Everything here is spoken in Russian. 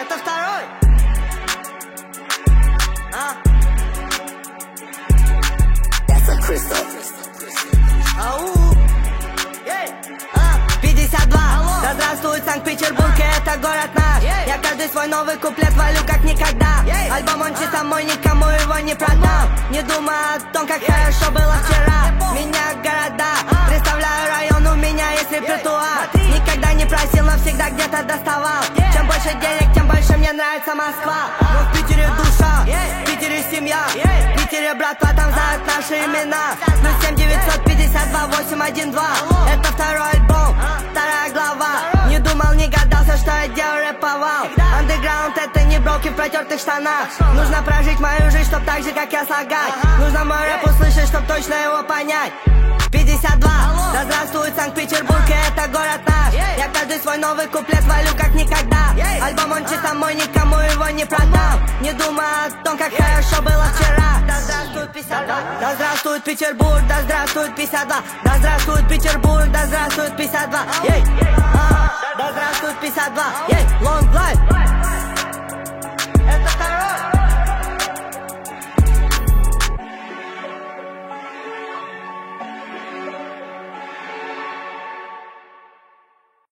Это второй. Это Кристо. Ау. 52. Да здравствует Санкт-Петербург, это город наш. Я каждый свой новый куплет валю как никогда. Альбом он чисто мой, никому его не продам. Не думай о том, как хорошо было вчера. Меня города, представляю район, у меня есть репертуар. Никогда не просил, но всегда где-то доставал. Чем больше денег, тем больше мне нравится Москва. Но в Питере душа, в Питере семья, в Питере братва, там знают наши имена. Плюс 7 952 812. Это второй альбом, вторая глава. Не думал, не гадался, что я делаю рэповал. Андеграунд это не броки в протертых штанах. Нужно прожить мою жизнь, чтоб так же, как я слагать. Нужно мой рэп услышать, чтоб точно его понять. 52. Да здравствует Санкт-Петербург, это город наш. Я каждый свой новый куплет валю как никогда. Альбом он чисто мой, никому его не продам. Не думай о том, как хорошо было вчера. Да здравствует 52. Да здравствует Петербург, да здравствует 52. Да здравствует Петербург, да здравствует 52. Да здравствует 52.